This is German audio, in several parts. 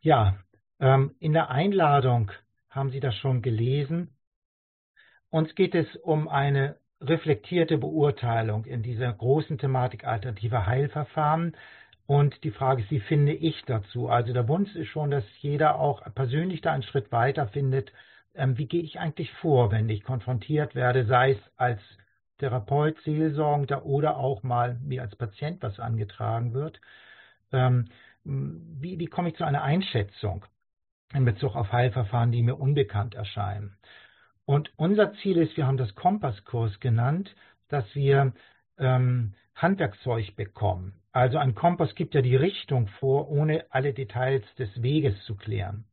Ja, in der Einladung haben Sie das schon gelesen. Uns geht es um eine reflektierte Beurteilung in dieser großen Thematik alternative Heilverfahren. Und die Frage ist, wie finde ich dazu? Also der Wunsch ist schon, dass jeder auch persönlich da einen Schritt weiter findet. Wie gehe ich eigentlich vor, wenn ich konfrontiert werde, sei es als Therapeut, Seelsorgender oder auch mal mir als Patient was angetragen wird? Ähm, wie komme ich zu einer Einschätzung in Bezug auf Heilverfahren, die mir unbekannt erscheinen? Und unser Ziel ist, wir haben das Kompasskurs genannt, dass wir Handwerkszeug bekommen. Also ein Kompass gibt ja die Richtung vor, ohne alle Details des Weges zu klären.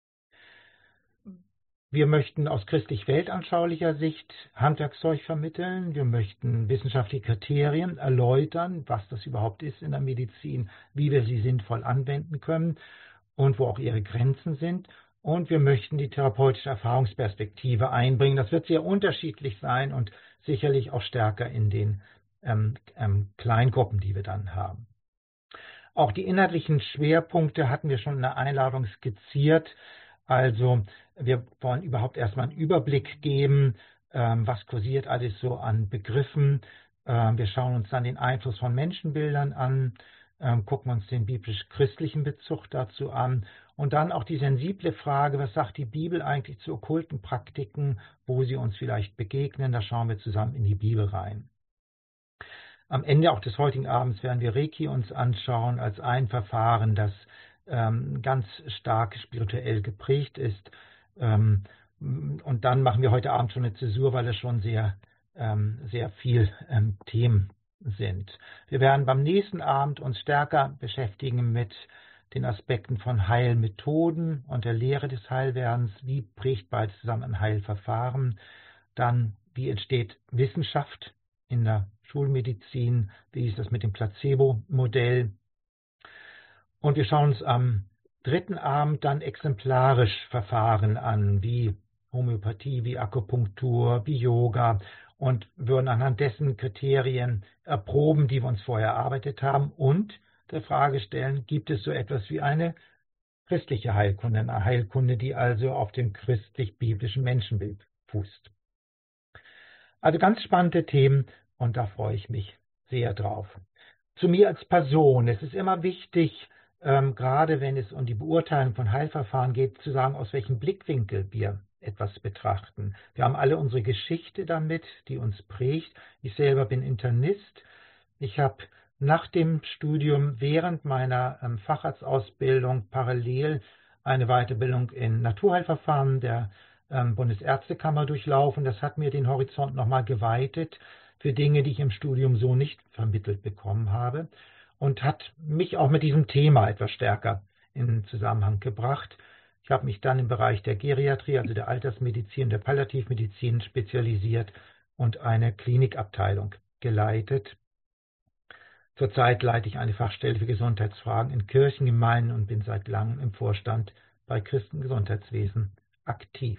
Wir möchten aus christlich-weltanschaulicher Sicht Handwerkszeug vermitteln. Wir möchten wissenschaftliche Kriterien erläutern, was das überhaupt ist in der Medizin, wie wir sie sinnvoll anwenden können und wo auch ihre Grenzen sind. Und wir möchten die therapeutische Erfahrungsperspektive einbringen. Das wird sehr unterschiedlich sein und sicherlich auch stärker in den Kleingruppen, die wir dann haben. Auch die inhaltlichen Schwerpunkte hatten wir schon in der Einladung skizziert. Also wir wollen überhaupt erstmal einen Überblick geben, was kursiert alles so an Begriffen. Wir schauen uns dann den Einfluss von Menschenbildern an, gucken uns den biblisch-christlichen Bezug dazu an und dann auch die sensible Frage, was sagt die Bibel eigentlich zu okkulten Praktiken, wo sie uns vielleicht begegnen. Da schauen wir zusammen in die Bibel rein. Am Ende auch des heutigen Abends werden wir Reiki uns anschauen als ein Verfahren, das ganz stark spirituell geprägt ist. Und dann machen wir heute Abend schon eine Zäsur, weil es schon sehr viel Themen sind. Wir werden beim nächsten Abend uns stärker beschäftigen mit den Aspekten von Heilmethoden und der Lehre des Heilwerdens. Wie prägt beides zusammen ein Heilverfahren? Dann, wie entsteht Wissenschaft in der Schulmedizin? Wie ist das mit dem Placebo-Modell? Und wir schauen uns am dritten Abend dann exemplarisch Verfahren an, wie Homöopathie, wie Akupunktur, wie Yoga und würden anhand dessen Kriterien erproben, die wir uns vorher erarbeitet haben und der Frage stellen, gibt es so etwas wie eine christliche Heilkunde, eine Heilkunde, die also auf dem christlich-biblischen Menschenbild fußt. Also ganz spannende Themen und da freue ich mich sehr drauf. Zu mir als Person. Es ist immer wichtig, gerade wenn es um die Beurteilung von Heilverfahren geht, zu sagen, aus welchem Blickwinkel wir etwas betrachten. Wir haben alle unsere Geschichte damit, die uns prägt. Ich selber bin Internist. Ich habe nach dem Studium während meiner Facharztausbildung parallel eine Weiterbildung in Naturheilverfahren der Bundesärztekammer durchlaufen. Das hat mir den Horizont nochmal geweitet für Dinge, die ich im Studium so nicht vermittelt bekommen habe und hat mich auch mit diesem Thema etwas stärker in Zusammenhang gebracht. Ich habe mich dann im Bereich der Geriatrie, also der Altersmedizin, der Palliativmedizin spezialisiert und eine Klinikabteilung geleitet. Zurzeit leite ich eine Fachstelle für Gesundheitsfragen in Kirchengemeinden und bin seit langem im Vorstand bei Christengesundheitswesen aktiv.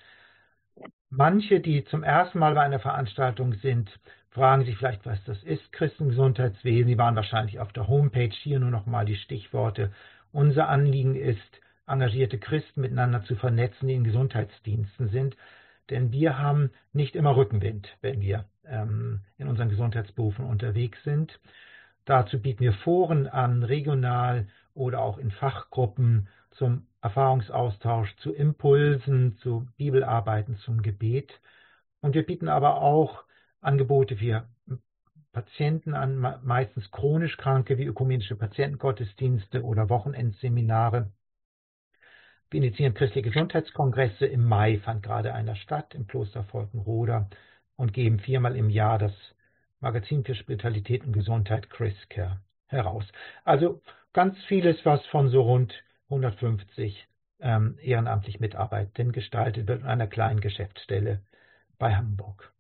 Manche, die zum ersten Mal bei einer Veranstaltung sind, fragen sich vielleicht, was das ist, Christengesundheitswesen. Sie waren wahrscheinlich auf der Homepage, hier nur noch mal die Stichworte. Unser Anliegen ist, engagierte Christen miteinander zu vernetzen, die in Gesundheitsdiensten sind. Denn wir haben nicht immer Rückenwind, wenn wir in unseren Gesundheitsberufen unterwegs sind. Dazu bieten wir Foren an, regional oder auch in Fachgruppen zum Erfahrungsaustausch, zu Impulsen, zu Bibelarbeiten, zum Gebet. Und wir bieten aber auch Angebote für Patienten an, meistens chronisch Kranke, wie ökumenische Patientengottesdienste oder Wochenendseminare. Wir initiieren christliche Gesundheitskongresse. Im Mai fand gerade einer statt im Kloster Volkenroda und geben 4-mal im Jahr das Magazin für Spiritualität und Gesundheit ChrisCare heraus. Also ganz vieles, was von so rund 150 ehrenamtlich Mitarbeitenden gestaltet wird in einer kleinen Geschäftsstelle bei Hamburg.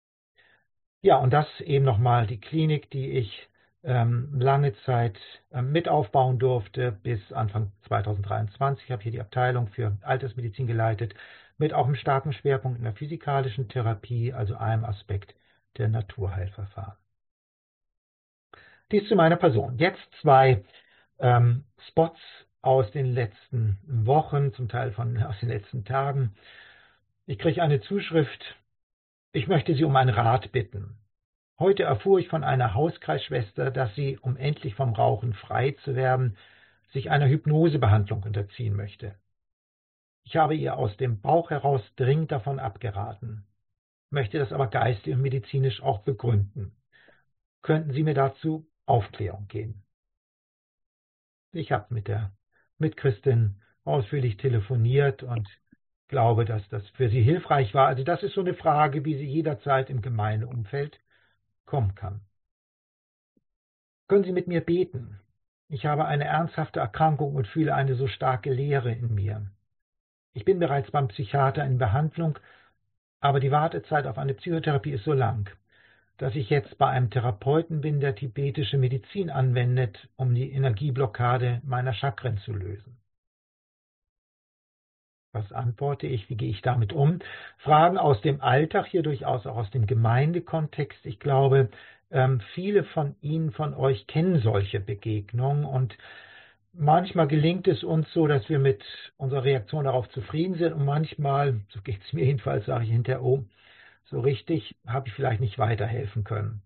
Ja, und das eben nochmal die Klinik, die ich lange Zeit mit aufbauen durfte. Bis Anfang 2023 habe ich hier die Abteilung für Altersmedizin geleitet, mit auch einem starken Schwerpunkt in der physikalischen Therapie, also einem Aspekt der Naturheilverfahren. Dies zu meiner Person. Jetzt 2 Spots aus den letzten Wochen, zum Teil aus den letzten Tagen. Ich kriege eine Zuschrift: Ich möchte Sie um einen Rat bitten. Heute erfuhr ich von einer Hauskreisschwester, dass sie, um endlich vom Rauchen frei zu werden, sich einer Hypnosebehandlung unterziehen möchte. Ich habe ihr aus dem Bauch heraus dringend davon abgeraten, möchte das aber geistig und medizinisch auch begründen. Könnten Sie mir dazu Aufklärung geben? Ich habe mit der Mitchristin ausführlich telefoniert und glaube, dass das für sie hilfreich war. Also das ist so eine Frage, wie sie jederzeit im Gemeindeumfeld kommen kann. Können Sie mit mir beten? Ich habe eine ernsthafte Erkrankung und fühle eine so starke Leere in mir. Ich bin bereits beim Psychiater in Behandlung, aber die Wartezeit auf eine Psychotherapie ist so lang, dass ich jetzt bei einem Therapeuten bin, der tibetische Medizin anwendet, um die Energieblockade meiner Chakren zu lösen. Was antworte ich? Wie gehe ich damit um? Fragen aus dem Alltag, hier durchaus auch aus dem Gemeindekontext. Ich glaube, viele von Ihnen, von euch kennen solche Begegnungen und manchmal gelingt es uns so, dass wir mit unserer Reaktion darauf zufrieden sind und manchmal, so geht es mir jedenfalls, sage ich hinterher, oh, so richtig habe ich vielleicht nicht weiterhelfen können.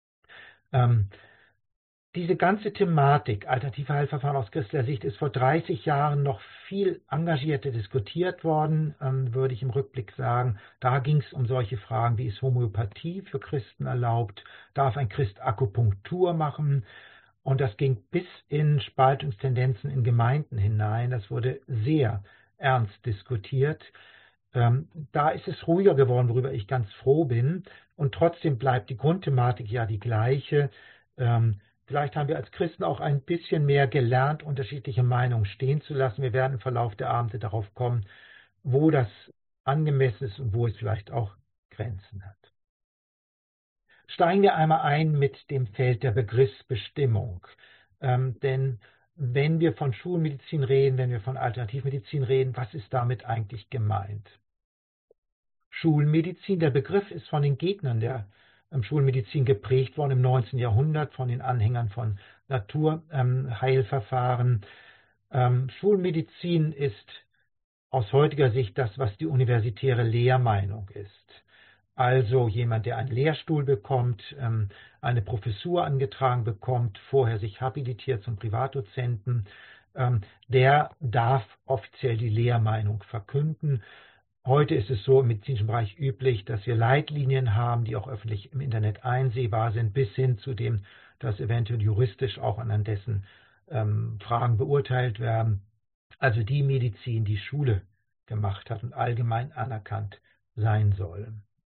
Diese ganze Thematik alternative Heilverfahren aus christlicher Sicht ist vor 30 Jahren noch viel engagierter diskutiert worden, würde ich im Rückblick sagen. Da ging es um solche Fragen, wie ist Homöopathie für Christen erlaubt, darf ein Christ Akupunktur machen? Und das ging bis in Spaltungstendenzen in Gemeinden hinein. Das wurde sehr ernst diskutiert. Da ist es ruhiger geworden, worüber ich ganz froh bin. Und trotzdem bleibt die Grundthematik ja die gleiche. Vielleicht haben wir als Christen auch ein bisschen mehr gelernt, unterschiedliche Meinungen stehen zu lassen. Wir werden im Verlauf der Abende darauf kommen, wo das angemessen ist und wo es vielleicht auch Grenzen hat. Steigen wir einmal ein mit dem Feld der Begriffsbestimmung. Denn wenn wir von Schulmedizin reden, wenn wir von Alternativmedizin reden, was ist damit eigentlich gemeint? Schulmedizin, der Begriff ist von den Gegnern der Schulmedizin geprägt worden im 19. Jahrhundert, von den Anhängern von Naturheilverfahren. Schulmedizin ist aus heutiger Sicht das, was die universitäre Lehrmeinung ist. Also jemand, der einen Lehrstuhl bekommt, eine Professur angetragen bekommt, vorher sich habilitiert zum Privatdozenten, der darf offiziell die Lehrmeinung verkünden. Heute ist es so im medizinischen Bereich üblich, dass wir Leitlinien haben, die auch öffentlich im Internet einsehbar sind, bis hin zu dem, dass eventuell juristisch auch anhand dessen Fragen beurteilt werden. Also die Medizin, die Schule gemacht hat und allgemein anerkannt sein soll.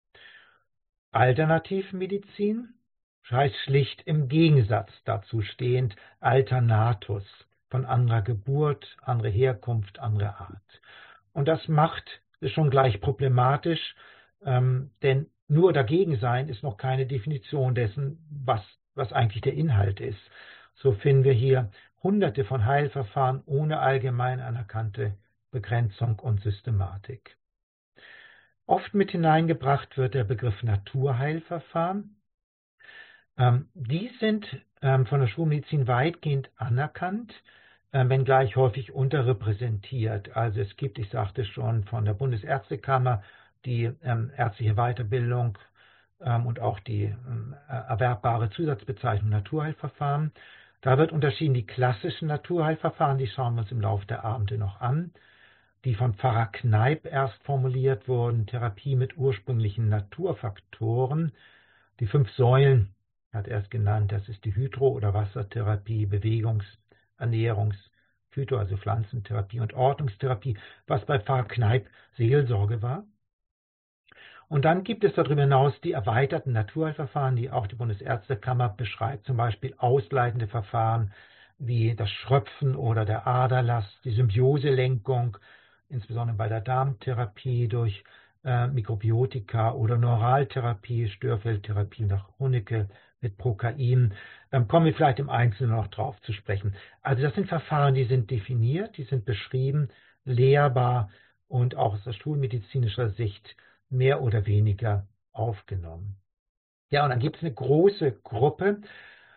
Alternativmedizin heißt schlicht im Gegensatz dazu stehend Alternatus, von anderer Geburt, andere Herkunft, andere Art. Und das macht es schon gleich problematisch, denn nur dagegen sein ist noch keine Definition dessen, was eigentlich der Inhalt ist. So finden wir hier Hunderte von Heilverfahren ohne allgemein anerkannte Begrenzung und Systematik. Oft mit hineingebracht wird der Begriff Naturheilverfahren. Die sind von der Schulmedizin weitgehend anerkannt, wenngleich häufig unterrepräsentiert. Also es gibt, ich sagte schon, von der Bundesärztekammer die ärztliche Weiterbildung und auch die erwerbbare Zusatzbezeichnung Naturheilverfahren. Da wird unterschieden die klassischen Naturheilverfahren, die schauen wir uns im Laufe der Abende noch an, die von Pfarrer Kneipp erst formuliert wurden, Therapie mit ursprünglichen Naturfaktoren. Die 5 Säulen hat er es genannt, das ist die Hydro- oder Wassertherapie, Bewegungs-, Ernährungs-, Phyto-, also Pflanzentherapie und Ordnungstherapie, was bei Pfarrer Kneipp Seelsorge war. Und dann gibt es darüber hinaus die erweiterten Naturheilverfahren, die auch die Bundesärztekammer beschreibt, zum Beispiel ausleitende Verfahren wie das Schröpfen oder der Aderlass, die Symbioselenkung, insbesondere bei der Darmtherapie durch Mikrobiotika oder Neuraltherapie, Störfeldtherapie nach Hunnecke mit Prokain. Kommen wir vielleicht im Einzelnen noch drauf zu sprechen. Also das sind Verfahren, die sind definiert, die sind beschrieben, lehrbar und auch aus der schulmedizinischer Sicht mehr oder weniger aufgenommen. Ja, und dann gibt es eine große Gruppe,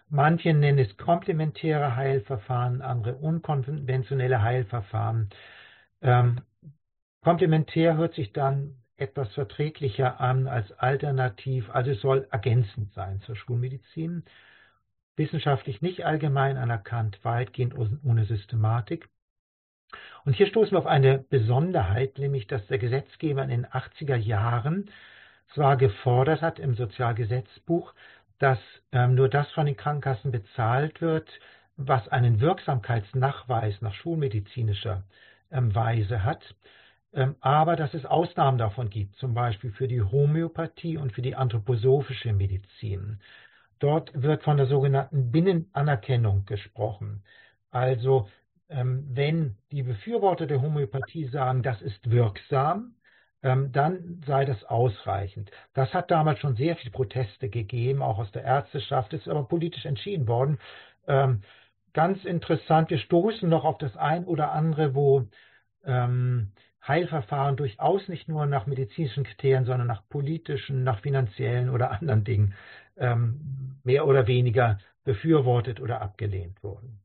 Manche nennen es komplementäre Heilverfahren, andere unkonventionelle Heilverfahren. Komplementär hört sich dann etwas verträglicher an als alternativ, also es soll ergänzend sein zur Schulmedizin. Wissenschaftlich nicht allgemein anerkannt, weitgehend ohne Systematik. Und hier stoßen wir auf eine Besonderheit, nämlich dass der Gesetzgeber in den 80er Jahren zwar gefordert hat im Sozialgesetzbuch, dass nur das von den Krankenkassen bezahlt wird, was einen Wirksamkeitsnachweis nach schulmedizinischer Weise hat, aber dass es Ausnahmen davon gibt, zum Beispiel für die Homöopathie und für die anthroposophische Medizin. Dort wird von der sogenannten Binnenanerkennung gesprochen. Also wenn die Befürworter der Homöopathie sagen, das ist wirksam, dann sei das ausreichend. Das hat damals schon sehr viele Proteste gegeben, auch aus der Ärzteschaft, ist aber politisch entschieden worden. Ganz interessant, wir stoßen noch auf das ein oder andere, wo Heilverfahren durchaus nicht nur nach medizinischen Kriterien, sondern nach politischen, nach finanziellen oder anderen Dingen mehr oder weniger befürwortet oder abgelehnt wurden.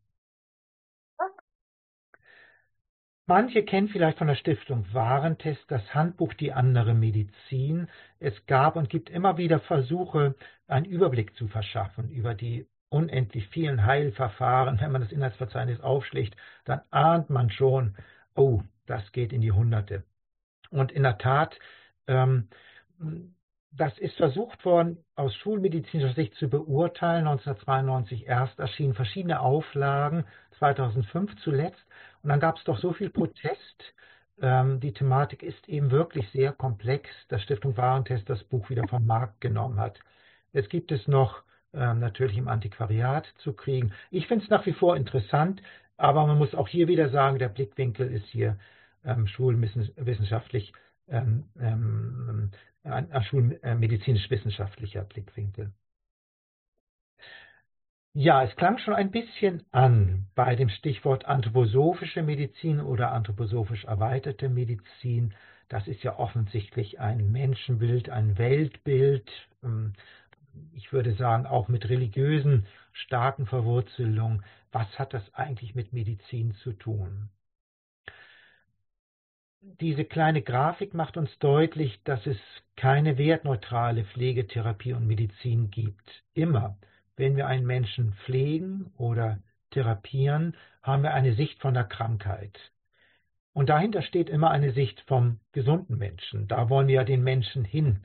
Manche kennen vielleicht von der Stiftung Warentest das Handbuch Die andere Medizin. Es gab und gibt immer wieder Versuche, einen Überblick zu verschaffen über die unendlich vielen Heilverfahren. Wenn man das Inhaltsverzeichnis aufschlägt, dann ahnt man schon, oh, das geht in die Hunderte. Und in der Tat, das ist versucht worden, aus schulmedizinischer Sicht zu beurteilen. 1992 erst erschienen verschiedene Auflagen, 2005 zuletzt. Und dann gab es doch so viel Protest. Die Thematik ist eben wirklich sehr komplex, dass Stiftung Warentest das Buch wieder vom Markt genommen hat. Jetzt gibt es noch natürlich im Antiquariat zu kriegen. Ich finde es nach wie vor interessant, aber man muss auch hier wieder sagen, der Blickwinkel ist hier schulmedizinisch-wissenschaftlicher Blickwinkel. Ja, es klang schon ein bisschen an bei dem Stichwort anthroposophische Medizin oder anthroposophisch erweiterte Medizin. Das ist ja offensichtlich ein Menschenbild, ein Weltbild. Ich würde sagen, auch mit religiösen starken Verwurzelungen. Was hat das eigentlich mit Medizin zu tun? Diese kleine Grafik macht uns deutlich, dass es keine wertneutrale Pflegetherapie und Medizin gibt. Immer, wenn wir einen Menschen pflegen oder therapieren, haben wir eine Sicht von der Krankheit. Und dahinter steht immer eine Sicht vom gesunden Menschen. Da wollen wir ja den Menschen hin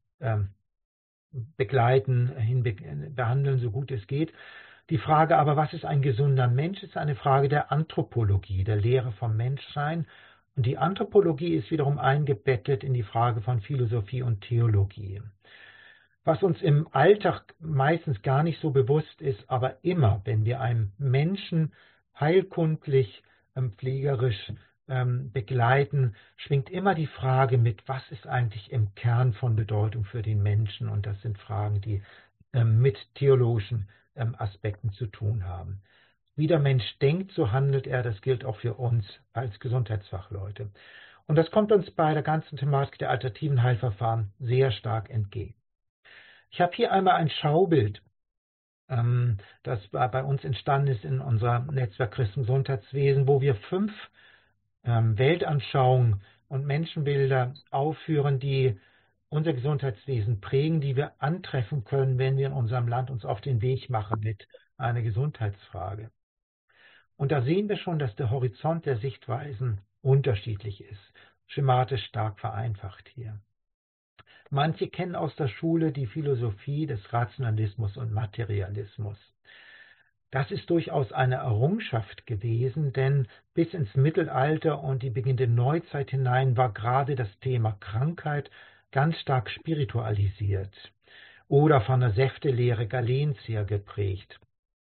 begleiten, behandeln, so gut es geht. Die Frage aber, was ist ein gesunder Mensch, ist eine Frage der Anthropologie, der Lehre vom Menschsein. Und die Anthropologie ist wiederum eingebettet in die Frage von Philosophie und Theologie. Was uns im Alltag meistens gar nicht so bewusst ist, aber immer, wenn wir einen Menschen heilkundlich, pflegerisch begleiten, schwingt immer die Frage mit, was ist eigentlich im Kern von Bedeutung für den Menschen? Und das sind Fragen, die mit theologischen Aspekten zu tun haben. Wie der Mensch denkt, so handelt er. Das gilt auch für uns als Gesundheitsfachleute. Und das kommt uns bei der ganzen Thematik der alternativen Heilverfahren sehr stark entgegen. Ich habe hier einmal ein Schaubild, das bei uns entstanden ist in unserem Netzwerk Christen Gesundheitswesen, wo wir 5 Weltanschauungen und Menschenbilder aufführen, die unser Gesundheitswesen prägen, die wir antreffen können, wenn wir in unserem Land uns auf den Weg machen mit einer Gesundheitsfrage. Und da sehen wir schon, dass der Horizont der Sichtweisen unterschiedlich ist, schematisch stark vereinfacht hier. Manche kennen aus der Schule die Philosophie des Rationalismus und Materialismus. Das ist durchaus eine Errungenschaft gewesen, denn bis ins Mittelalter und die beginnende Neuzeit hinein war gerade das Thema Krankheit ganz stark spiritualisiert oder von der Säftelehre Galens her geprägt.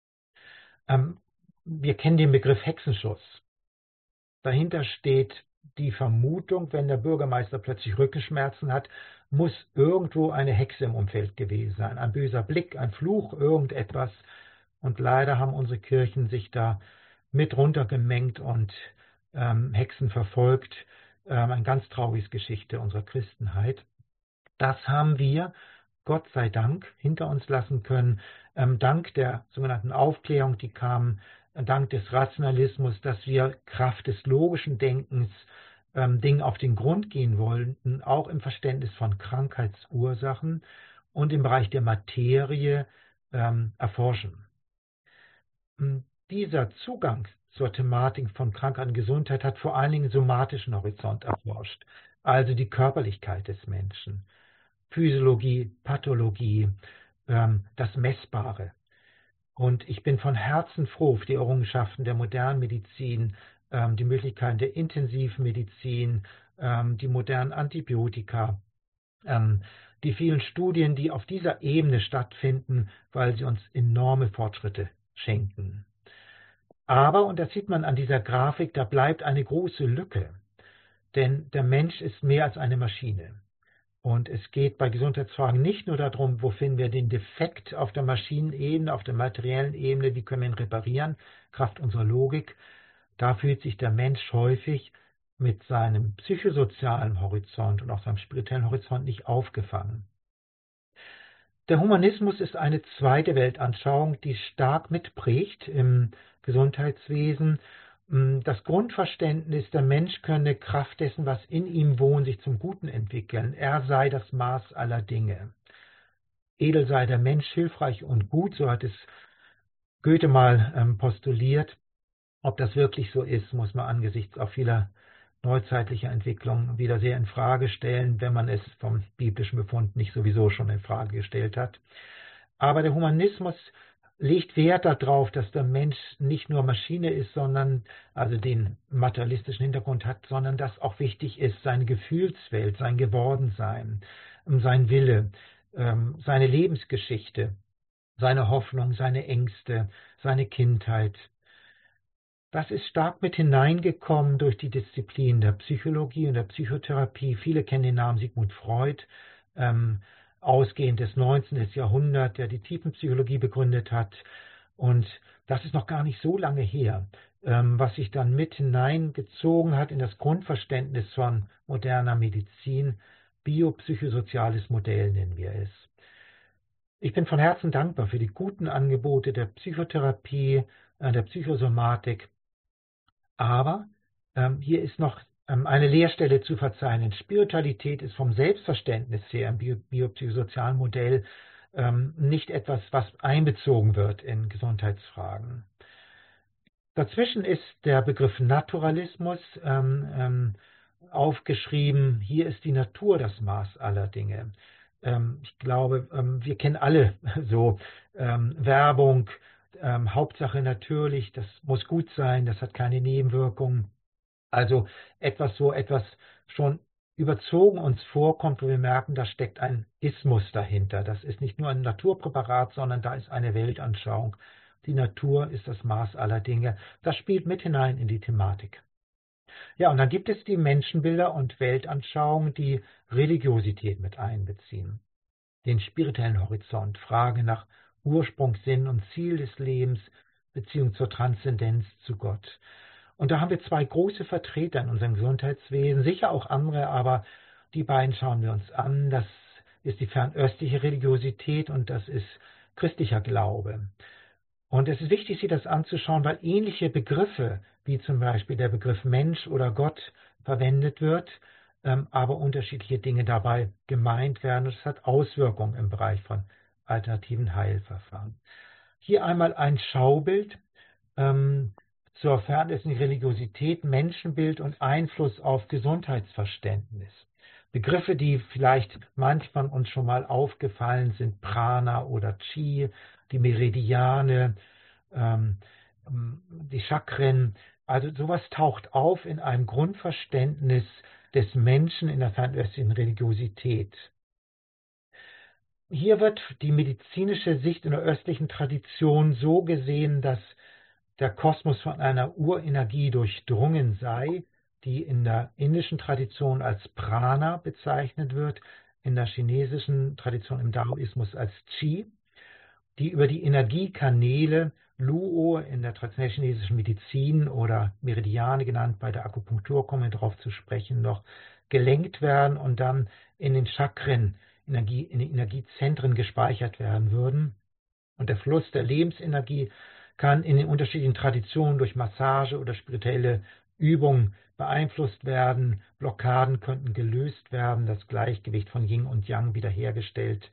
Wir kennen den Begriff Hexenschuss. Dahinter steht die Vermutung, wenn der Bürgermeister plötzlich Rückenschmerzen hat, muss irgendwo eine Hexe im Umfeld gewesen sein. Ein böser Blick, ein Fluch, irgendetwas. Und leider haben unsere Kirchen sich da mit runtergemengt und Hexen verfolgt. Eine ganz traurige Geschichte unserer Christenheit. Das haben wir, Gott sei Dank, hinter uns lassen können. dank der sogenannten Aufklärung, die kam, dank des Rationalismus, dass wir Kraft des logischen Denkens Dingen auf den Grund gehen wollten, auch im Verständnis von Krankheitsursachen und im Bereich der Materie erforschen. Dieser Zugang zur Thematik von Krankheit und Gesundheit hat vor allen Dingen einen somatischen Horizont erforscht, also die Körperlichkeit des Menschen, Physiologie, Pathologie, das Messbare. Und ich bin von Herzen froh für die Errungenschaften der modernen Medizin, die Möglichkeiten der Intensivmedizin, die modernen Antibiotika, die vielen Studien, die auf dieser Ebene stattfinden, weil sie uns enorme Fortschritte schenken. Aber, und das sieht man an dieser Grafik, da bleibt eine große Lücke, denn der Mensch ist mehr als eine Maschine. Und es geht bei Gesundheitsfragen nicht nur darum, wo finden wir den Defekt auf der Maschinenebene, auf der materiellen Ebene, wie können wir ihn reparieren, Kraft unserer Logik. Da fühlt sich der Mensch häufig mit seinem psychosozialen Horizont und auch seinem spirituellen Horizont nicht aufgefangen. Der Humanismus ist eine zweite Weltanschauung, die stark mitprägt im Gesundheitswesen. Das Grundverständnis, der Mensch könne Kraft dessen, was in ihm wohnt, sich zum Guten entwickeln. Er sei das Maß aller Dinge. Edel sei der Mensch, hilfreich und gut, so hat es Goethe mal postuliert. Ob das wirklich so ist, muss man angesichts auch vieler neuzeitlicher Entwicklungen wieder sehr in Frage stellen, wenn man es vom biblischen Befund nicht sowieso schon in Frage gestellt hat. Aber der Humanismus legt Wert darauf, dass der Mensch nicht nur Maschine ist, sondern also den materialistischen Hintergrund hat, sondern dass auch wichtig ist, seine Gefühlswelt, sein Gewordensein, sein Wille, seine Lebensgeschichte, seine Hoffnung, seine Ängste, seine Kindheit. Das ist stark mit hineingekommen durch die Disziplin der Psychologie und der Psychotherapie. Viele kennen den Namen Sigmund Freud, ausgehend des 19. Jahrhunderts, der die Tiefenpsychologie begründet hat. Und das ist noch gar nicht so lange her, was sich dann mit hineingezogen hat in das Grundverständnis von moderner Medizin. Biopsychosoziales Modell nennen wir es. Ich bin von Herzen dankbar für die guten Angebote der Psychotherapie, der Psychosomatik. Aber hier ist noch eine Leerstelle zu verzeichnen. Spiritualität ist vom Selbstverständnis her im biopsychosozialen Modell nicht etwas, was einbezogen wird in Gesundheitsfragen. Dazwischen ist der Begriff Naturalismus aufgeschrieben. Hier ist die Natur das Maß aller Dinge. Ich glaube, wir kennen alle so Werbung, Hauptsache natürlich, das muss gut sein, das hat keine Nebenwirkungen. Also etwas schon überzogen uns vorkommt, wo wir merken, da steckt ein Ismus dahinter. Das ist nicht nur ein Naturpräparat, sondern da ist eine Weltanschauung. Die Natur ist das Maß aller Dinge. Das spielt mit hinein in die Thematik. Ja, und dann gibt es die Menschenbilder und Weltanschauungen, die Religiosität mit einbeziehen. Den spirituellen Horizont, Frage nach Ursprung, Sinn und Ziel des Lebens, Beziehung zur Transzendenz zu Gott. Und da haben wir zwei große Vertreter in unserem Gesundheitswesen, sicher auch andere, aber die beiden schauen wir uns an. Das ist die fernöstliche Religiosität und das ist christlicher Glaube. Und es ist wichtig, sich das anzuschauen, weil ähnliche Begriffe, wie zum Beispiel der Begriff Mensch oder Gott, verwendet wird, aber unterschiedliche Dinge dabei gemeint werden. Und es hat Auswirkungen im Bereich von alternativen Heilverfahren. Hier einmal ein Schaubild zur fernöstlichen Religiosität, Menschenbild und Einfluss auf Gesundheitsverständnis. Begriffe, die vielleicht manchmal uns schon mal aufgefallen sind, Prana oder Chi, die Meridiane, die Chakren, also sowas taucht auf in einem Grundverständnis des Menschen in der fernöstlichen Religiosität. Hier wird die medizinische Sicht in der östlichen Tradition so gesehen, dass der Kosmos von einer Urenergie durchdrungen sei, die in der indischen Tradition als Prana bezeichnet wird, in der chinesischen Tradition im Daoismus als Qi, die über die Energiekanäle Luo in der traditionellen chinesischen Medizin oder Meridiane genannt, bei der Akupunktur kommen wir darauf zu sprechen, noch gelenkt werden und dann in den Chakren, in den Energiezentren gespeichert werden würden. Und der Fluss der Lebensenergie kann in den unterschiedlichen Traditionen durch Massage oder spirituelle Übungen beeinflusst werden. Blockaden könnten gelöst werden, das Gleichgewicht von Yin und Yang wiederhergestellt.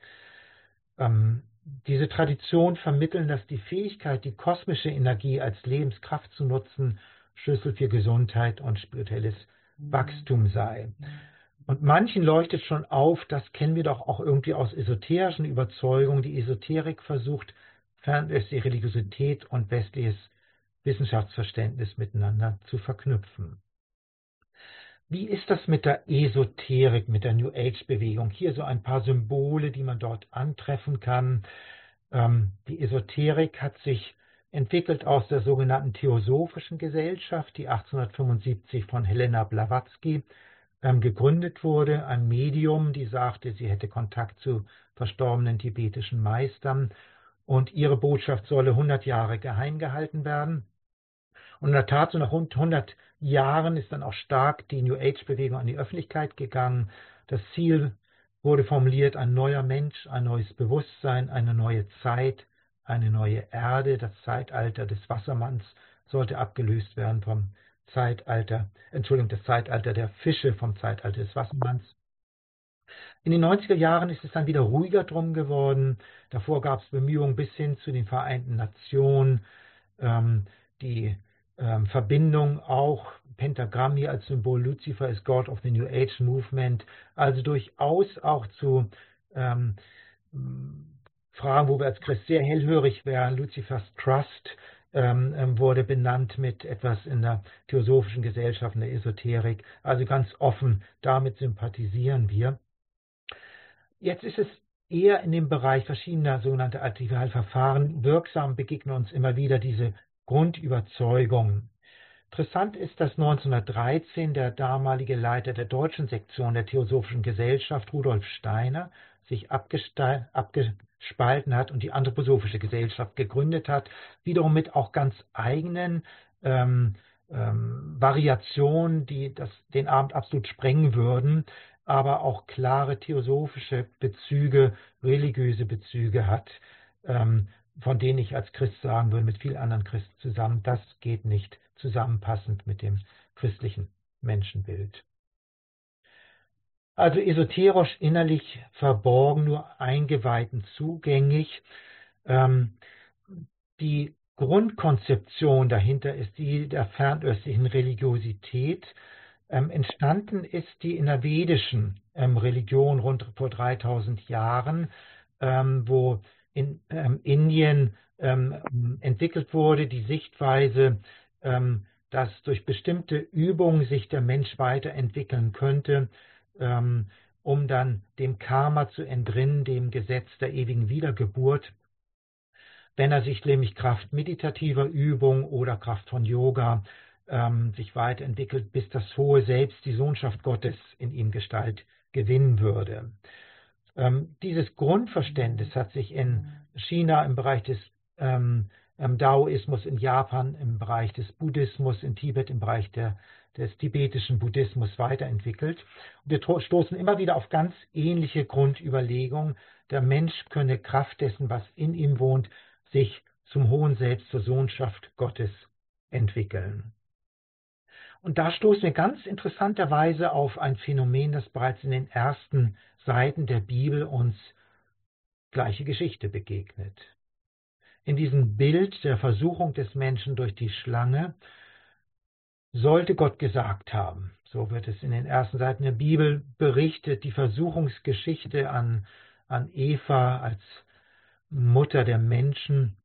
Diese Traditionen vermitteln, dass die Fähigkeit, die kosmische Energie als Lebenskraft zu nutzen, Schlüssel für Gesundheit und spirituelles Wachstum sei. Und manchen leuchtet schon auf, das kennen wir doch auch irgendwie aus esoterischen Überzeugungen. Die Esoterik versucht, fernöstliche Religiosität und westliches Wissenschaftsverständnis miteinander zu verknüpfen. Wie ist das mit der Esoterik, mit der New Age-Bewegung? Hier so ein paar Symbole, die man dort antreffen kann. Die Esoterik hat sich entwickelt aus der sogenannten Theosophischen Gesellschaft, die 1875 von Helena Blavatsky gegründet wurde, ein Medium, die sagte, sie hätte Kontakt zu verstorbenen tibetischen Meistern und ihre Botschaft solle 100 Jahre geheim gehalten werden. Und in der Tat, so nach rund 100 Jahren ist dann auch stark die New Age-Bewegung an die Öffentlichkeit gegangen. Das Ziel wurde formuliert, ein neuer Mensch, ein neues Bewusstsein, eine neue Zeit, eine neue Erde. Das Zeitalter des Wassermanns sollte abgelöst werden vom das Zeitalter der Fische vom Zeitalter des Wassermanns. In den 90er Jahren ist es dann wieder ruhiger drum geworden. Davor gab es Bemühungen bis hin zu den Vereinten Nationen, die Verbindung auch, Pentagramm hier als Symbol, Lucifer is God of the New Age Movement, also durchaus auch zu Fragen, wo wir als Christ sehr hellhörig wären. Lucifer's Trust wurde benannt mit etwas in der Theosophischen Gesellschaft, in der Esoterik, also ganz offen, damit sympathisieren wir. Jetzt ist es eher in dem Bereich verschiedener sogenannte Artificialverfahren wirksam, begegnen uns immer wieder diese Grundüberzeugungen. Interessant ist, dass 1913 der damalige Leiter der deutschen Sektion der Theosophischen Gesellschaft, Rudolf Steiner, sich abgespalten hat und die Anthroposophische Gesellschaft gegründet hat, wiederum mit auch ganz eigenen Variationen, die den Abend absolut sprengen würden, aber auch klare theosophische Bezüge, religiöse Bezüge hat, von denen ich als Christ sagen würde, mit vielen anderen Christen zusammen, das geht nicht zusammenpassend mit dem christlichen Menschenbild. Also esoterisch, innerlich verborgen, nur Eingeweihten zugänglich. Die Grundkonzeption dahinter ist die der fernöstlichen Religiosität. Entstanden ist die in der vedischen Religion rund vor 3000 Jahren, wo in Indien entwickelt wurde, die Sichtweise, dass durch bestimmte Übungen sich der Mensch weiterentwickeln könnte, um dann dem Karma zu entrinnen, dem Gesetz der ewigen Wiedergeburt, wenn er sich nämlich Kraft meditativer Übung oder Kraft von Yoga sich weiterentwickelt, bis das hohe Selbst, die Sohnschaft Gottes in ihm Gestalt gewinnen würde. Dieses Grundverständnis hat sich in China im Bereich des Daoismus, in Japan im Bereich des Buddhismus, in Tibet im Bereich des tibetischen Buddhismus weiterentwickelt. Und wir stoßen immer wieder auf ganz ähnliche Grundüberlegungen. Der Mensch könne Kraft dessen, was in ihm wohnt, sich zum hohen Selbst, zur Sohnschaft Gottes entwickeln. Und da stoßen wir ganz interessanterweise auf ein Phänomen, das bereits in den ersten Seiten der Bibel uns gleiche Geschichte begegnet. In diesem Bild der Versuchung des Menschen durch die Schlange sollte Gott gesagt haben, so wird es in den ersten Seiten der Bibel berichtet, die Versuchungsgeschichte an Eva als Mutter der Menschen.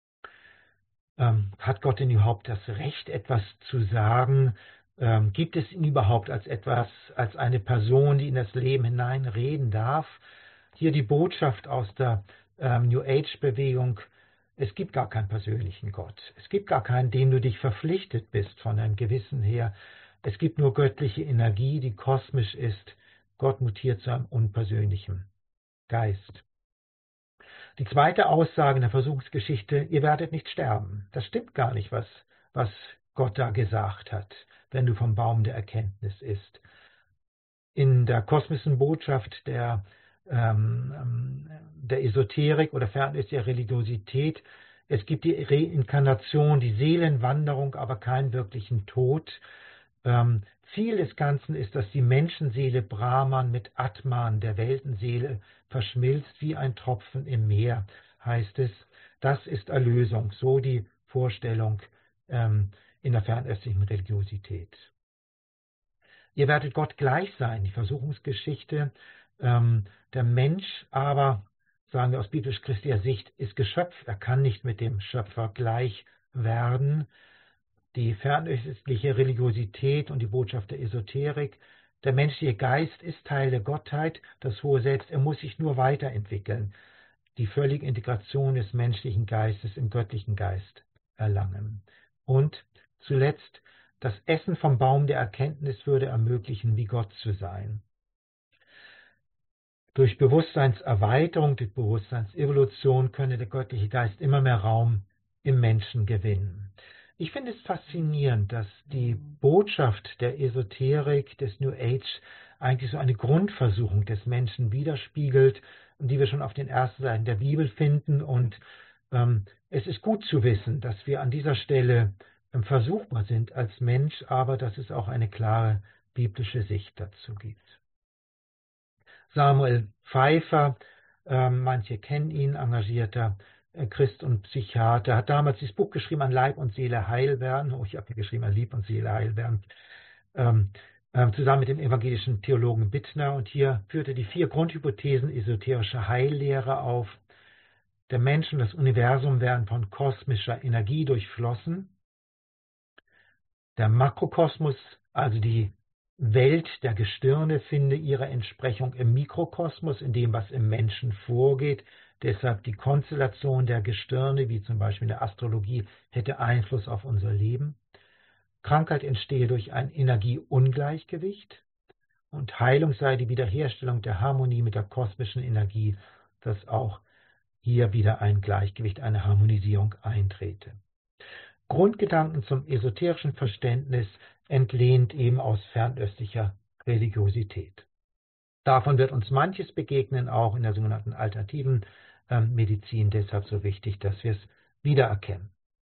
Hat Gott denn überhaupt das Recht, etwas zu sagen? Gibt es ihn überhaupt als eine Person, die in das Leben hinein reden darf? Hier die Botschaft aus der New Age Bewegung: Es gibt gar keinen persönlichen Gott. Es gibt gar keinen, dem du dich verpflichtet bist von deinem Gewissen her. Es gibt nur göttliche Energie, die kosmisch ist. Gott mutiert zu einem unpersönlichen Geist. Die zweite Aussage in der Versuchungsgeschichte: Ihr werdet nicht sterben. Das stimmt gar nicht, was Gott da gesagt hat, wenn du vom Baum der Erkenntnis isst. In der kosmischen Botschaft der der Esoterik oder fernöstlicher Religiosität. Es gibt die Reinkarnation, die Seelenwanderung, aber keinen wirklichen Tod. Ziel des Ganzen ist, dass die Menschenseele Brahman mit Atman, der Weltenseele, verschmilzt wie ein Tropfen im Meer, heißt es. Das ist Erlösung, so die Vorstellung in der fernöstlichen Religiosität. Ihr werdet Gott gleich sein, die Versuchungsgeschichte. Der Mensch aber, sagen wir aus biblisch-christlicher Sicht, ist Geschöpf. Er kann nicht mit dem Schöpfer gleich werden. Die fernöstliche Religiosität und die Botschaft der Esoterik. Der menschliche Geist ist Teil der Gottheit, das hohe Selbst. Er muss sich nur weiterentwickeln. Die völlige Integration des menschlichen Geistes im göttlichen Geist erlangen. Und zuletzt, das Essen vom Baum der Erkenntnis würde ermöglichen, wie Gott zu sein. Durch Bewusstseinserweiterung, durch Bewusstseinsevolution könne der göttliche Geist immer mehr Raum im Menschen gewinnen. Ich finde es faszinierend, dass die Botschaft der Esoterik, des New Age, eigentlich so eine Grundversuchung des Menschen widerspiegelt, die wir schon auf den ersten Seiten der Bibel finden. Und es ist gut zu wissen, dass wir an dieser Stelle versuchbar sind als Mensch, aber dass es auch eine klare biblische Sicht dazu gibt. Samuel Pfeiffer, manche kennen ihn, engagierter Christ und Psychiater, hat damals dieses Buch geschrieben, An Leib und Seele heil werden. Oh, ich habe hier geschrieben, An Leib und Seele heil werden. Zusammen mit dem evangelischen Theologen Bittner. Und hier führte die 4 Grundhypothesen esoterischer Heillehre auf. Der Mensch und das Universum werden von kosmischer Energie durchflossen. Der Makrokosmos, also die Welt der Gestirne, finde ihre Entsprechung im Mikrokosmos, in dem, was im Menschen vorgeht. Deshalb die Konstellation der Gestirne, wie zum Beispiel in der Astrologie, hätte Einfluss auf unser Leben. Krankheit entstehe durch ein Energieungleichgewicht und Heilung sei die Wiederherstellung der Harmonie mit der kosmischen Energie, dass auch hier wieder ein Gleichgewicht, eine Harmonisierung eintrete. Grundgedanken zum esoterischen Verständnis entlehnt eben aus fernöstlicher Religiosität. Davon wird uns manches begegnen, auch in der sogenannten alternativen Medizin, deshalb so wichtig, dass wir es wiedererkennen.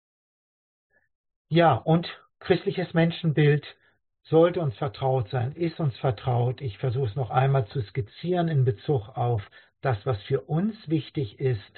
Ja, und christliches Menschenbild sollte uns vertraut sein, ist uns vertraut. Ich versuche es noch einmal zu skizzieren in Bezug auf das, was für uns wichtig ist.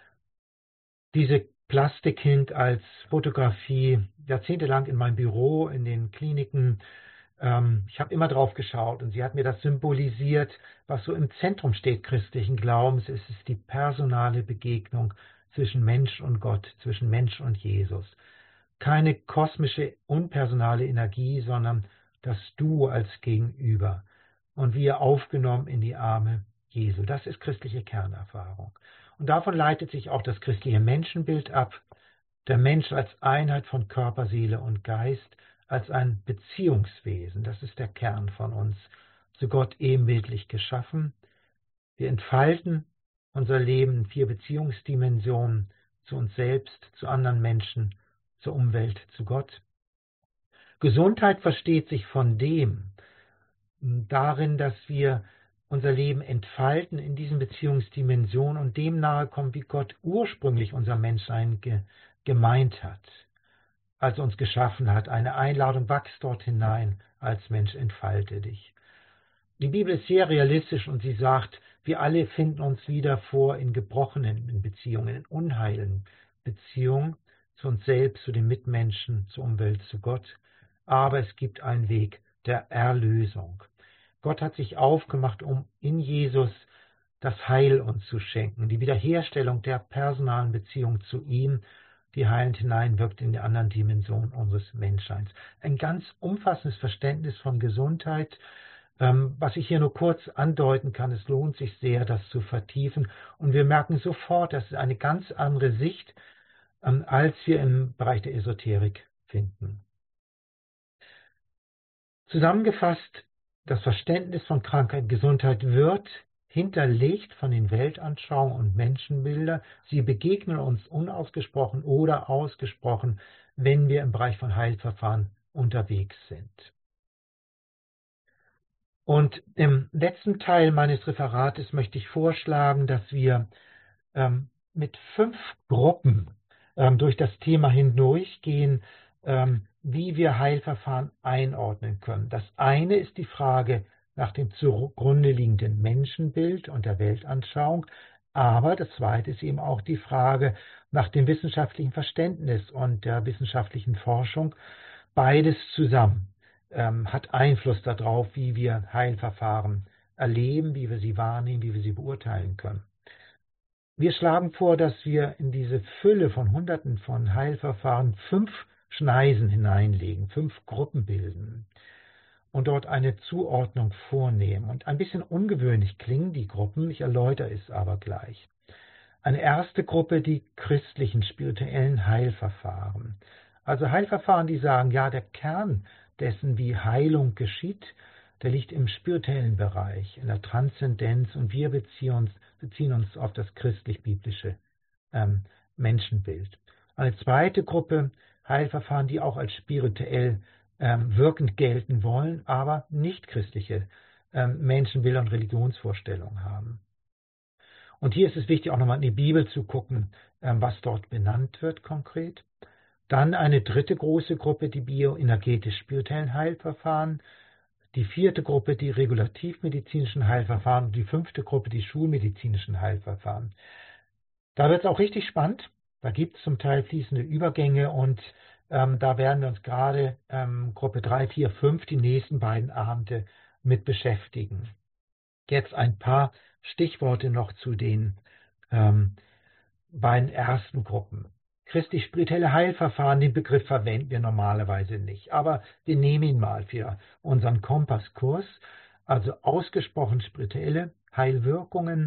Diese Plastik hing als Fotografie jahrzehntelang in meinem Büro, in den Kliniken. Ich habe immer drauf geschaut und sie hat mir das symbolisiert, was so im Zentrum steht christlichen Glaubens. Es ist die personale Begegnung zwischen Mensch und Gott, zwischen Mensch und Jesus. Keine kosmische, unpersonale Energie, sondern das Du als Gegenüber. Und wir aufgenommen in die Arme Jesu. Das ist christliche Kernerfahrung. Und davon leitet sich auch das christliche Menschenbild ab. Der Mensch als Einheit von Körper, Seele und Geist, als ein Beziehungswesen. Das ist der Kern von uns. Zu Gott ebenbildlich geschaffen. Wir entfalten unser Leben in 4 Beziehungsdimensionen. Zu uns selbst, zu anderen Menschen, zur Umwelt, zu Gott. Gesundheit versteht sich von dem darin, dass wir unser Leben entfalten in diesen Beziehungsdimensionen und dem nahe kommen, wie Gott ursprünglich unser Menschsein gemeint hat, als er uns geschaffen hat. Eine Einladung, wachs dort hinein, als Mensch entfalte dich. Die Bibel ist sehr realistisch und sie sagt, wir alle finden uns wieder vor in gebrochenen Beziehungen, in unheilen Beziehungen zu uns selbst, zu den Mitmenschen, zur Umwelt, zu Gott. Aber es gibt einen Weg der Erlösung. Gott hat sich aufgemacht, um in Jesus das Heil uns zu schenken, die Wiederherstellung der personalen Beziehung zu ihm, die heilend hineinwirkt in die anderen Dimensionen unseres Menschseins. Ein ganz umfassendes Verständnis von Gesundheit, was ich hier nur kurz andeuten kann. Es lohnt sich sehr, das zu vertiefen. Und wir merken sofort, dass es eine ganz andere Sicht, als wir im Bereich der Esoterik finden. Zusammengefasst, das Verständnis von Krankheit und Gesundheit wird hinterlegt von den Weltanschauungen und Menschenbildern. Sie begegnen uns unausgesprochen oder ausgesprochen, wenn wir im Bereich von Heilverfahren unterwegs sind. Und im letzten Teil meines Referates möchte ich vorschlagen, dass wir mit 5 Gruppen durch das Thema hindurchgehen, wie wir Heilverfahren einordnen können. Das eine ist die Frage nach dem zugrunde liegenden Menschenbild und der Weltanschauung, aber das zweite ist eben auch die Frage nach dem wissenschaftlichen Verständnis und der wissenschaftlichen Forschung. Beides zusammen hat Einfluss darauf, wie wir Heilverfahren erleben, wie wir sie wahrnehmen, wie wir sie beurteilen können. Wir schlagen vor, dass wir in diese Fülle von Hunderten von Heilverfahren 5 Schneisen hineinlegen, 5 Gruppen bilden und dort eine Zuordnung vornehmen. Und ein bisschen ungewöhnlich klingen die Gruppen, ich erläutere es aber gleich. Eine erste Gruppe, die christlichen spirituellen Heilverfahren. Also Heilverfahren, die sagen, ja, der Kern dessen, wie Heilung geschieht, der liegt im spirituellen Bereich, in der Transzendenz, und wir beziehen uns auf das christlich-biblische Menschenbild. Eine zweite Gruppe Heilverfahren, die auch als spirituell wirkend gelten wollen, aber nicht christliche Menschenbilder und Religionsvorstellungen haben. Und hier ist es wichtig, auch nochmal in die Bibel zu gucken, was dort benannt wird konkret. Dann eine dritte große Gruppe, die bioenergetisch-spirituellen Heilverfahren. Die vierte Gruppe, die regulativmedizinischen Heilverfahren. Und die 5. Gruppe, die schulmedizinischen Heilverfahren. Da wird es auch richtig spannend. Da gibt es zum Teil fließende Übergänge, und da werden wir uns gerade Gruppe 3, 4, 5, die nächsten beiden Abende mit beschäftigen. Jetzt ein paar Stichworte noch zu den beiden ersten Gruppen. Christlich-spirituelle Heilverfahren, den Begriff verwenden wir normalerweise nicht, aber wir nehmen ihn mal für unseren Kompasskurs, also ausgesprochen spirituelle Heilwirkungen.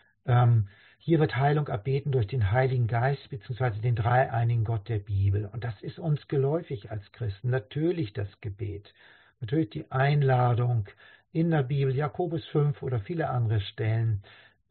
Hier wird Heilung erbeten durch den Heiligen Geist bzw. den dreieinigen Gott der Bibel. Und das ist uns geläufig als Christen. Natürlich das Gebet, natürlich die Einladung in der Bibel, Jakobus 5 oder viele andere Stellen.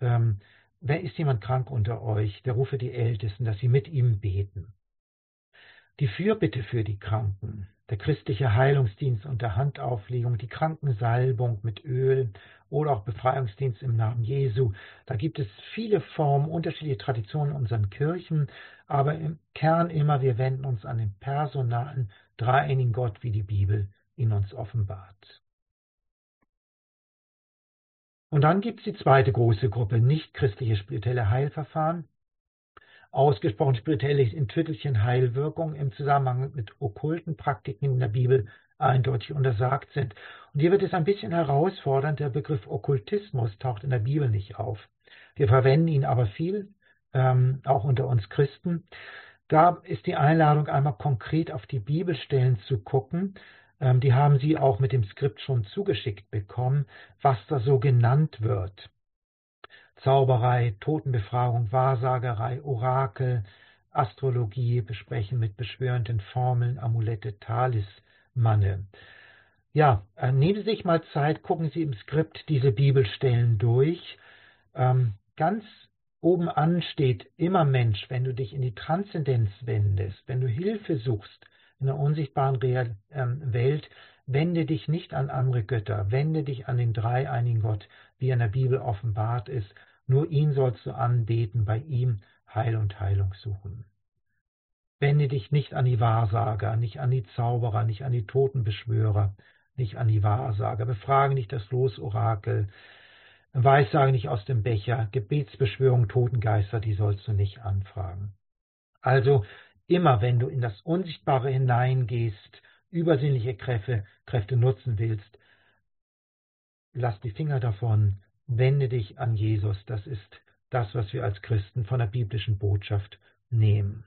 Ist jemand krank unter euch, der rufe die Ältesten, dass sie mit ihm beten. Die Fürbitte für die Kranken, der christliche Heilungsdienst unter Handauflegung, die Krankensalbung mit Öl oder auch Befreiungsdienst im Namen Jesu. Da gibt es viele Formen, unterschiedliche Traditionen in unseren Kirchen, aber im Kern immer, wir wenden uns an den personalen, dreieinigen Gott, wie die Bibel ihn uns offenbart. Und dann gibt es die zweite große Gruppe, nicht-christliche spirituelle Heilverfahren, ausgesprochen spirituelle in Tüttelchen Heilwirkung im Zusammenhang mit okkulten Praktiken in der Bibel eindeutig untersagt sind. Und hier wird es ein bisschen herausfordernd, der Begriff Okkultismus taucht in der Bibel nicht auf. Wir verwenden ihn aber viel, auch unter uns Christen. Da ist die Einladung, einmal konkret auf die Bibelstellen zu gucken. Die haben Sie auch mit dem Skript schon zugeschickt bekommen, was da so genannt wird. Zauberei, Totenbefragung, Wahrsagerei, Orakel, Astrologie, Besprechen mit beschwörenden Formeln, Amulette, Talismane. Ja, nehmen Sie sich mal Zeit, gucken Sie im Skript diese Bibelstellen durch. Ganz oben an steht immer Mensch, wenn du dich in die Transzendenz wendest, wenn du Hilfe suchst in der unsichtbaren Welt, wende dich nicht an andere Götter, wende dich an den dreieinigen Gott, wie er in der Bibel offenbart ist. Nur ihn sollst du anbeten, bei ihm Heil und Heilung suchen. Wende dich nicht an die Wahrsager, nicht an die Zauberer, nicht an die Totenbeschwörer, nicht an die Wahrsager. Befrage nicht das Losorakel, Weissage nicht aus dem Becher, Gebetsbeschwörung, Totengeister, die sollst du nicht anfragen. Also immer, wenn du in das Unsichtbare hineingehst, übersinnliche Kräfte nutzen willst, lass die Finger davon, wende dich an Jesus. Das ist das, was wir als Christen von der biblischen Botschaft nehmen.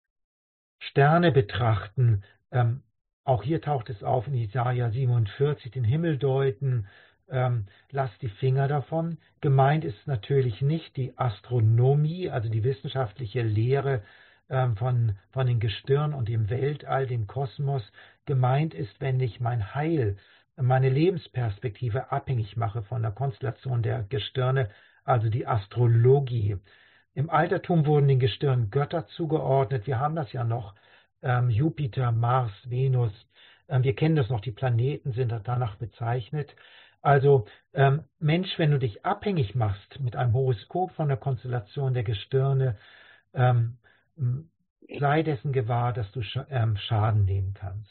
Sterne betrachten, auch hier taucht es auf in Jesaja 47, den Himmel deuten, lass die Finger davon. Gemeint ist natürlich nicht die Astronomie, also die wissenschaftliche Lehre von den Gestirnen und dem Weltall, dem Kosmos. Gemeint ist, wenn ich mein Heil, meine Lebensperspektive abhängig mache von der Konstellation der Gestirne, also die Astrologie. Im Altertum wurden den Gestirnen Götter zugeordnet. Wir haben das ja noch, Jupiter, Mars, Venus. Wir kennen das noch, die Planeten sind danach bezeichnet. Also Mensch, wenn du dich abhängig machst mit einem Horoskop von der Konstellation der Gestirne, ähm, sei dessen gewahr, dass du Schaden nehmen kannst.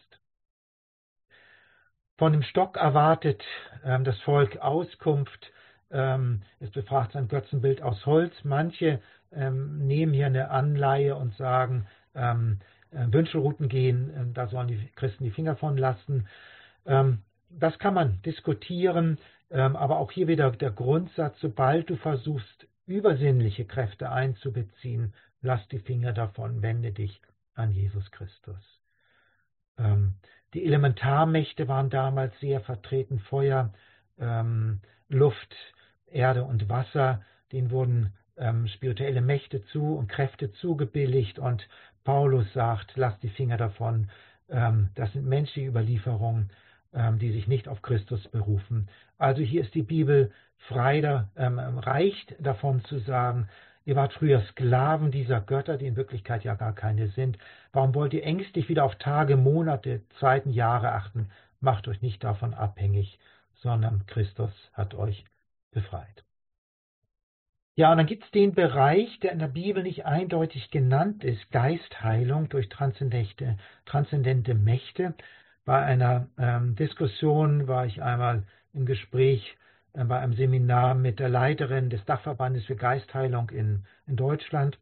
Von dem Stock erwartet das Volk Auskunft. Es befragt sein Götzenbild aus Holz. Manche nehmen hier eine Anleihe und sagen, Wünschelruten gehen, da sollen die Christen die Finger von lassen. Das kann man diskutieren, aber auch hier wieder der Grundsatz, sobald du versuchst, übersinnliche Kräfte einzubeziehen, lass die Finger davon, wende dich an Jesus Christus. Die Elementarmächte waren damals sehr vertreten, Feuer, Luft, Erde und Wasser, denen wurden spirituelle Mächte und Kräfte zugebilligt und Paulus sagt, lasst die Finger davon, das sind menschliche Überlieferungen, die sich nicht auf Christus berufen. Also hier ist die Bibel reicht davon zu sagen, ihr wart früher Sklaven dieser Götter, die in Wirklichkeit ja gar keine sind. Warum wollt ihr ängstlich wieder auf Tage, Monate, Zeiten, Jahre achten? Macht euch nicht davon abhängig, sondern Christus hat euch befreit. Ja, und dann gibt es den Bereich, der in der Bibel nicht eindeutig genannt ist, Geistheilung durch transzendente Mächte. Bei einer Diskussion war ich einmal im Gespräch bei einem Seminar mit der Leiterin des Dachverbandes für Geistheilung in Deutschland.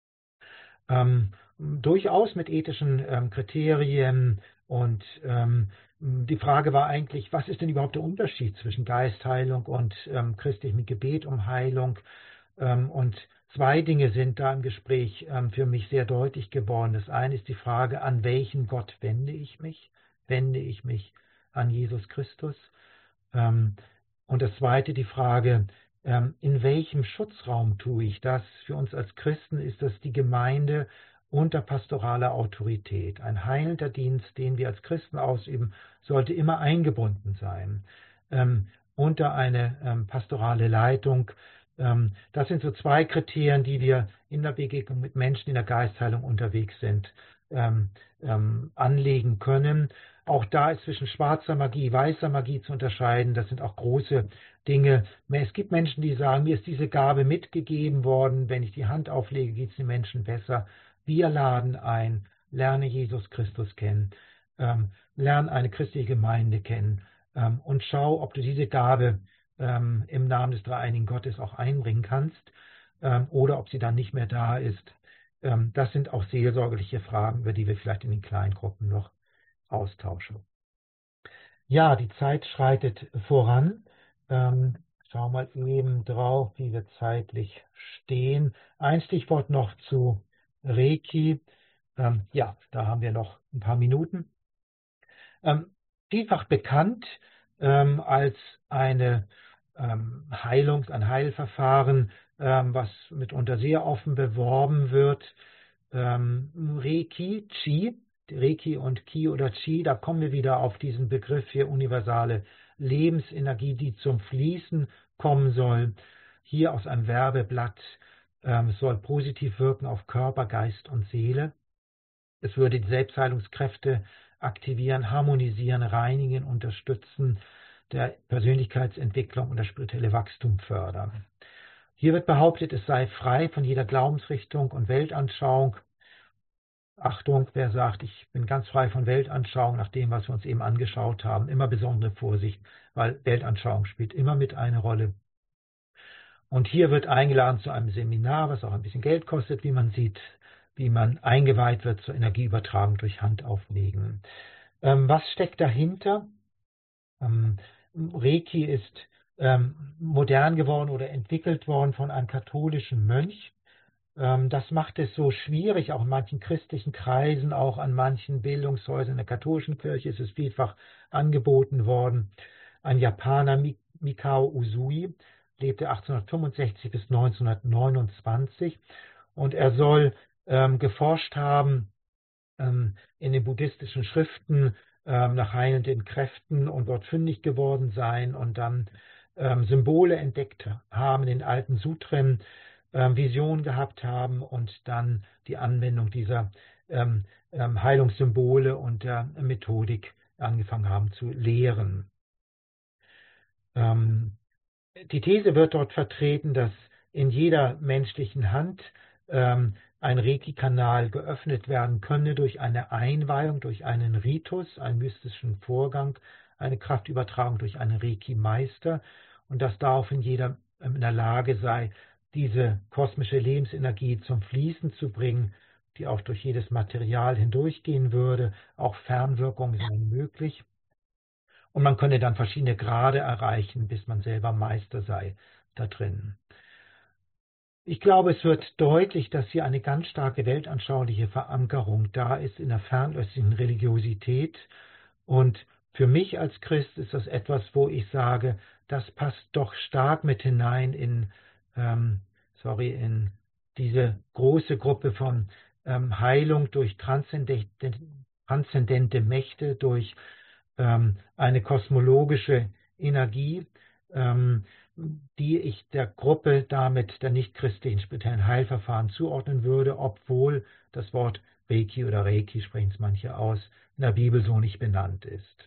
Durchaus mit ethischen Kriterien und die Frage war eigentlich, was ist denn überhaupt der Unterschied zwischen Geistheilung und christlichem Gebet um Heilung? Und zwei Dinge sind da im Gespräch für mich sehr deutlich geworden. Das eine ist die Frage, an welchen Gott wende ich mich? Wende ich mich an Jesus Christus? Und das zweite die Frage, in welchem Schutzraum tue ich das? Für uns als Christen ist das die Gemeinde unter pastoraler Autorität. Ein heilender Dienst, den wir als Christen ausüben, sollte immer eingebunden sein unter eine pastorale Leitung. Das sind so zwei Kriterien, die wir in der Begegnung mit Menschen in der Geistheilung unterwegs sind, anlegen können. Auch da ist zwischen schwarzer Magie, weißer Magie zu unterscheiden. Das sind auch große Dinge. Es gibt Menschen, die sagen, mir ist diese Gabe mitgegeben worden. Wenn ich die Hand auflege, geht es den Menschen besser. Wir laden ein, lerne Jesus Christus kennen, lerne eine christliche Gemeinde kennen und schau, ob du diese Gabe im Namen des dreieinigen Gottes auch einbringen kannst oder ob sie dann nicht mehr da ist. Das sind auch seelsorgerliche Fragen, über die wir vielleicht in den Kleingruppen noch austauschen. Ja, die Zeit schreitet voran. Schau mal eben drauf, wie wir zeitlich stehen. Ein Stichwort noch zu Reiki. Ja, da haben wir noch ein paar Minuten. Vielfach bekannt als ein Heilverfahren, was mitunter sehr offen beworben wird. Reiki, Qi, Reiki und Qi oder Qi, da kommen wir wieder auf diesen Begriff hier, universale Lebensenergie, die zum Fließen kommen soll. Hier aus einem Werbeblatt, soll positiv wirken auf Körper, Geist und Seele. Es würde die Selbstheilungskräfte aktivieren, harmonisieren, reinigen, unterstützen, der Persönlichkeitsentwicklung und das spirituelle Wachstum fördern. Hier wird behauptet, es sei frei von jeder Glaubensrichtung und Weltanschauung. Achtung, wer sagt, ich bin ganz frei von Weltanschauung, nach dem, was wir uns eben angeschaut haben, immer besondere Vorsicht, weil Weltanschauung spielt immer mit eine Rolle. Und hier wird eingeladen zu einem Seminar, was auch ein bisschen Geld kostet, wie man sieht, wie man eingeweiht wird zur Energieübertragung durch Handauflegen. Was steckt dahinter? Reiki ist modern geworden oder entwickelt worden von einem katholischen Mönch. Das macht es so schwierig, auch in manchen christlichen Kreisen, auch an manchen Bildungshäusern der katholischen Kirche ist es vielfach angeboten worden. Ein Japaner, Mikao Usui, lebte 1865 bis 1929 und er soll geforscht haben in den buddhistischen Schriften nach heilenden Kräften und dort fündig geworden sein und dann Symbole entdeckt haben in den alten Sutren, Visionen gehabt haben und dann die Anwendung dieser Heilungssymbole und der Methodik angefangen haben zu lehren. Die These wird dort vertreten, dass in jeder menschlichen Hand ein Reiki-Kanal geöffnet werden könne durch eine Einweihung, durch einen Ritus, einen mystischen Vorgang, eine Kraftübertragung durch einen Reiki-Meister und dass daraufhin jeder in der Lage sei, diese kosmische Lebensenergie zum Fließen zu bringen, die auch durch jedes Material hindurchgehen würde. Auch Fernwirkungen sind möglich. Und man könne dann verschiedene Grade erreichen, bis man selber Meister sei da drin. Ich glaube, es wird deutlich, dass hier eine ganz starke weltanschauliche Verankerung da ist in der fernöstlichen Religiosität. Und für mich als Christ ist das etwas, wo ich sage, das passt doch stark mit hinein in diese große Gruppe von Heilung durch transzendente Mächte, durch eine kosmologische Energie, die ich der Gruppe damit der nichtchristlichen spirituellen Heilverfahren zuordnen würde, obwohl das Wort Reiki oder Reiki, sprechen es manche aus, in der Bibel so nicht benannt ist.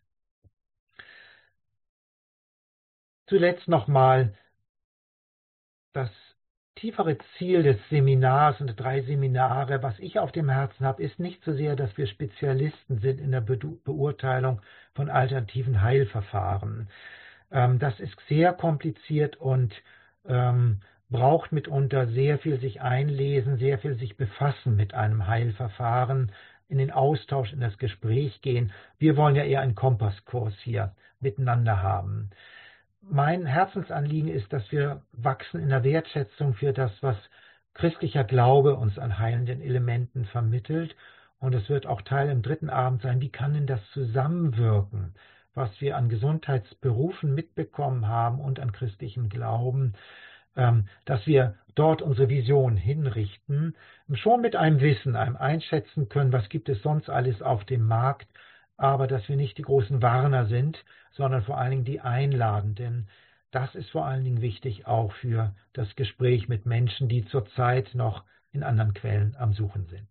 Zuletzt nochmal das tiefere Ziel des Seminars und der 3 Seminare, was ich auf dem Herzen habe, ist nicht so sehr, dass wir Spezialisten sind in der Beurteilung von alternativen Heilverfahren. Das ist sehr kompliziert und braucht mitunter sehr viel sich einlesen, sehr viel sich befassen mit einem Heilverfahren, in den Austausch, in das Gespräch gehen. Wir wollen ja eher einen Kompasskurs hier miteinander haben. Mein Herzensanliegen ist, dass wir wachsen in der Wertschätzung für das, was christlicher Glaube uns an heilenden Elementen vermittelt. Und es wird auch Teil im 3. Abend sein, wie kann denn das zusammenwirken, was wir an Gesundheitsberufen mitbekommen haben und an christlichem Glauben, dass wir dort unsere Vision hinrichten, schon mit einem Wissen, einem Einschätzen können, was gibt es sonst alles auf dem Markt, aber dass wir nicht die großen Warner sind, sondern vor allen Dingen die einladen, denn das ist vor allen Dingen wichtig auch für das Gespräch mit Menschen, die zurzeit noch in anderen Quellen am Suchen sind.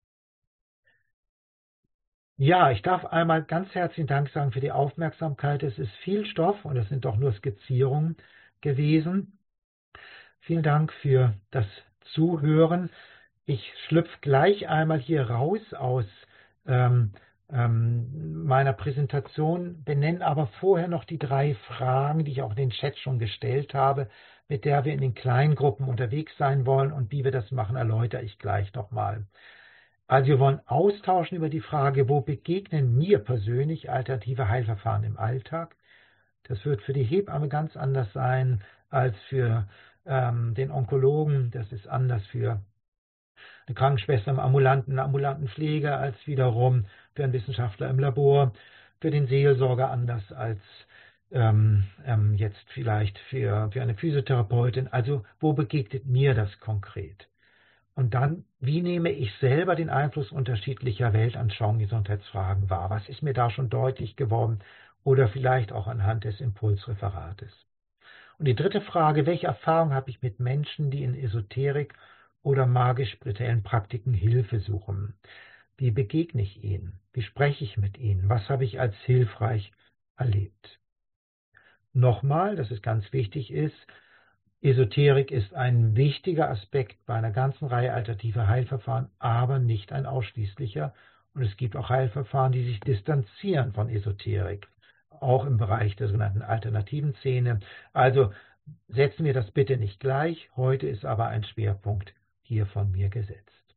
Ja, ich darf einmal ganz herzlichen Dank sagen für die Aufmerksamkeit. Es ist viel Stoff und es sind doch nur Skizzierungen gewesen. Vielen Dank für das Zuhören. Ich schlüpfe gleich einmal hier raus aus meiner Präsentation, benenne aber vorher noch die 3 Fragen, die ich auch in den Chat schon gestellt habe, mit der wir in den Kleingruppen unterwegs sein wollen und wie wir das machen, erläutere ich gleich nochmal. Also wir wollen austauschen über die Frage, wo begegnen mir persönlich alternative Heilverfahren im Alltag. Das wird für die Hebamme ganz anders sein als für den Onkologen. Das ist anders für eine Krankenschwester im ambulanten Pfleger als wiederum für einen Wissenschaftler im Labor, für den Seelsorger anders als jetzt vielleicht für eine Physiotherapeutin. Also wo begegnet mir das konkret? Und dann, wie nehme ich selber den Einfluss unterschiedlicher Weltanschauungen, Gesundheitsfragen wahr? Was ist mir da schon deutlich geworden? Oder vielleicht auch anhand des Impulsreferates. Und die 3. Frage, welche Erfahrung habe ich mit Menschen, die in Esoterik oder magisch-spirituellen Praktiken Hilfe suchen? Wie begegne ich ihnen? Wie spreche ich mit ihnen? Was habe ich als hilfreich erlebt? Nochmal, dass es ganz wichtig ist, Esoterik ist ein wichtiger Aspekt bei einer ganzen Reihe alternativer Heilverfahren, aber nicht ein ausschließlicher. Und es gibt auch Heilverfahren, die sich distanzieren von Esoterik, auch im Bereich der sogenannten alternativen Szene. Also setzen wir das bitte nicht gleich. Heute ist aber ein Schwerpunkt hier von mir gesetzt.